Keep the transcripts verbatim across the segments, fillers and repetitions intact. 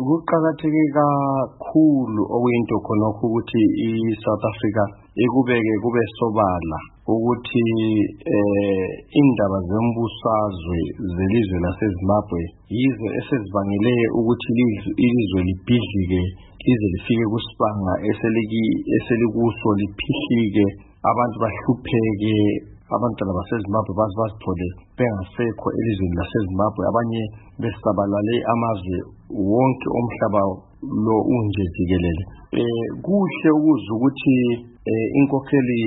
Kuqakatheke kakhulu okuyinto khonokho ukuthi iSouth Africa ikubeke kube sobala ukuthi eh indaba zombusazwe zelizwe laseZimbabwe yizo esezibangele ukuthi ilizwe libhidlike lize lifike kusibanga eseliki eselikuso liphihlike abantu bahlupheke abantwana baseZimbabwe bazibazithole bengasekho elizweni laseZimbabwe abanye besabalale amazwe wonke omhlaba lo unje jikelele. Eh kuhle ukuzwa ukuthi inkokheli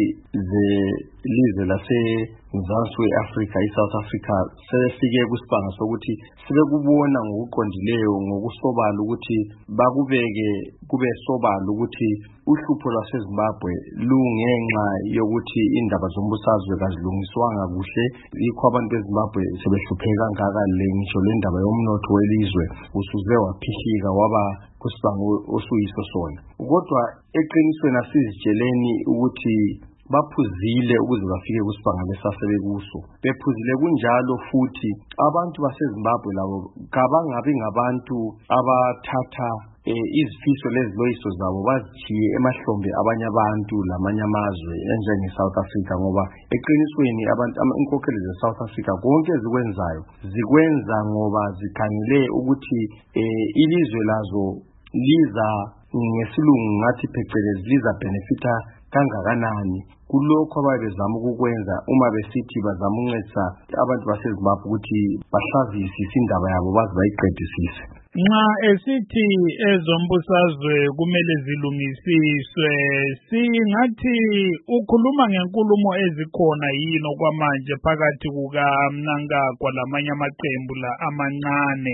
zelizwe laseMzansi weAfrika iSouth Africa sefike kusibanga sokuthi sibe kubona ngokuqondileyo ngokusobala ukuthi bakubeke kube sobala ukuthi uhlupho lwaseZimbabwe lungenxa yokuthi indaba zombusazwe kazilungiswanga kuhle yikho abantu beZimbabwe sebehlupheka kangaka le ngisho le ndaba yomnotho welizwe usuze waphihlika waba kusibanga osuyiso sona. Kodwa eqinisweni asizitsheleni ukuthi baphuzile ukuze bafike kusibanga besasebe kuso. Bephuzile kunjalo futhi abantu baseZimbabwe labo kabangabi ngabantu abathatha izifiso leziloyiso zabo bazichiye emahlombe abanye abantu lamanye amazwe enjenge South Africa ngoba eqinisweni abantu inkokheli zeSouth Africa konke zikwenzayo zikwenza ngoba zikhangele ukuthi ilizwe lazo liza ngesilungu ngathi phecelezi liza benefita kangakanani kulokho abayezama ukukwenza uma besithi bazama uncedisa abantu baseZimbabwe ukuthi bahlazisise indaba yabo baze bayiqedisise. Nxa esithi ezombusazwe kumele zilungisiswe singathi ukhuluma ngenkulumo ezikhona yini okwamanje phakathi kukaMnangagwa lamanye amaqembu la amancane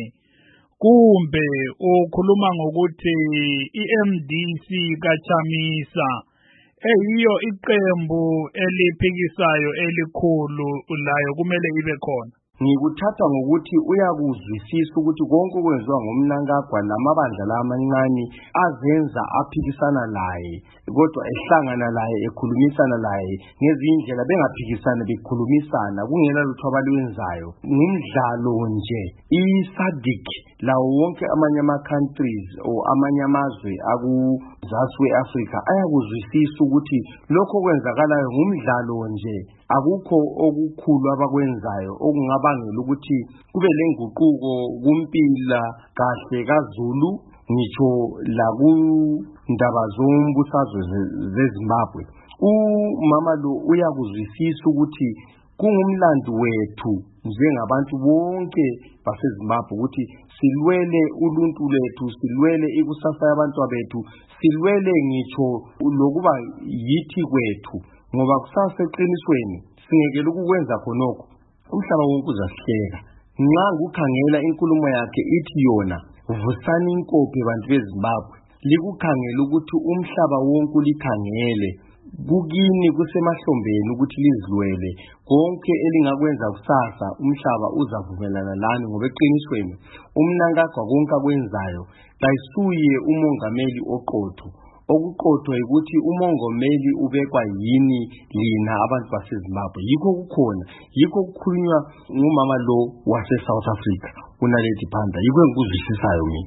kumbe ukhuluma ngokuthi iM D C kaChamisa eyiyo iqembu eliphikisayo elikhulu layo kumele ibe khona? Ngikuthatha ngokuthi uyakuzwisisa ukuthi konke okwenziwa ngomNangagwa lamabandla lamancane azenza aphikisana laye kodwa ehlangana laye ekhulumisana laye ngezindlela bengaphikisana bekhulumisana kungela lutho abalwenzayo ngumdlalo nje. iSADC lawo wonke amanye ama countries or amanye amazwe akuMzansi weAfrika ayakuzwisisa ukuthi lokho kwenzakalayo ngumdlalo nje akukho okukhulu abakwenzayo okungabangela ukuthi kube lenguquko kumpila kahle kaZulu ngitsho la kundaba zombusazwe zeZimbabwe. Umama lo uyakuzwisisa ukuthi kungumlando wethu njengabantu bonke baseZimbabwe ukuthi silwele uluntu lwethu silwele ikusasa yabantu bethu silwele ngitsho lokuba yithi kwethu ngoba kusasa eqinisweni singekela ukukwenza khonokho umhlaba wonke uzasihleka. Nxa ukukhangela inkulumo yakhe ithi yona vusani inkope bantu beZimbabwe likukhangela ukuthi umhlaba wonke ulikhangele kukini kusemahlombeni ukuthi lizilwele konke elingakwenza kusasa umhlaba uzavumelana lani ngoba eqinisweni uMnangagwa konke akwenzayo kayisuye umongameli oqotho okuqotho ukuthi umongameli ubekwa yini lina abantu baseZimbabwe yikho kukhona yikho kukhulunywa ngumama lo wase South Africa uNaledi Pandor yikho engikuzwisisayo mina.